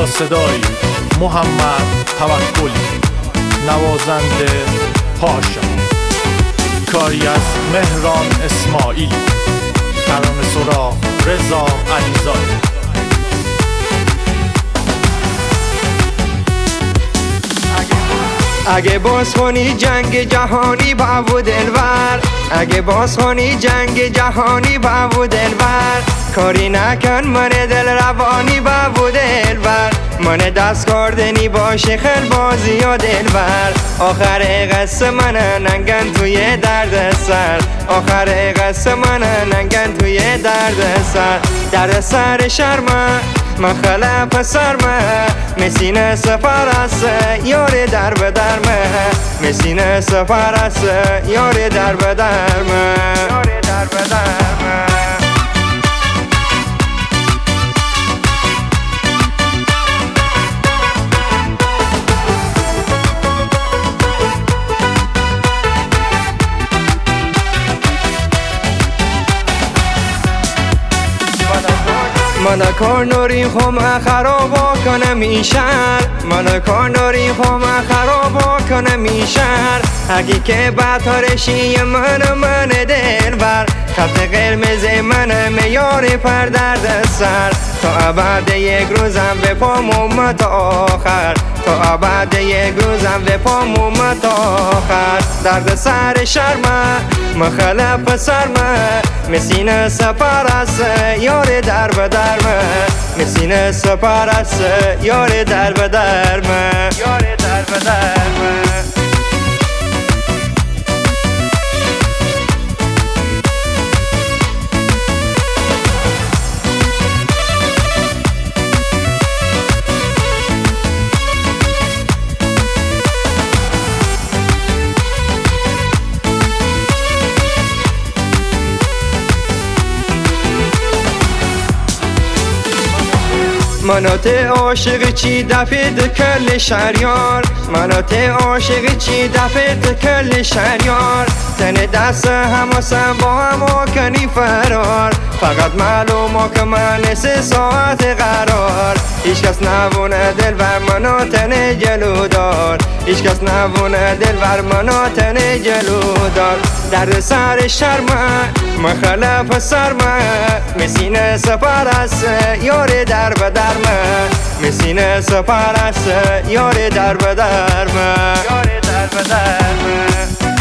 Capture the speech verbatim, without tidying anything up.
با صدای محمد توکلی، نوازنده پاشا، کاری از مهران اسماعیلی، ترانه سرا رضا علیزاده. اگه باز کنی جنگ جهانی بابو دلبر، اگه باز کنی جنگ جهانی بابو دلبر، کاری نکن من دل روانی بابو دلبر، من دست کردنی باشه خیل بازی یا دلبر، آخر قصه من ننگن توی درد سر، آخر قصه من ننگن توی درد سر، درد سر شرمه من خلف سرمه، مسینه سفر است یار در به درمه، مسینه سفر است یار در به درمه، یار در به درمه. من کار داری خم خرابا کنم این شهر، من کار داری خم خرابا کنم این شهر، اگه که بطارشی من من دلبر، خط قرمز من میار پر درد سر، تا ابد یک روزم به پامون تا آخر، تا ابد یک روزم به پامون تا آخر، درد سر شرمه مخلف سرمه، مسینه سفر است یار در به درمه، مسینه سفر است یار در به درمه، یار در به درمه. منات عاشق چی دفت کل شهریار، منات عاشق چی دفت کل شهریار، تن دست هماسم با هم کنی فرار، فقط معلومه که من سه ساعت قرار، هیچ کس نبونه دل بر منو تن جلو دار، هیچ کس نبونه دل بر منو تن جلو دار، درد سر شرمه مخلف سرمه، مسینه سفر است یار در به درمه، مسینه سفر است یار در به درمه، یار در به درمه.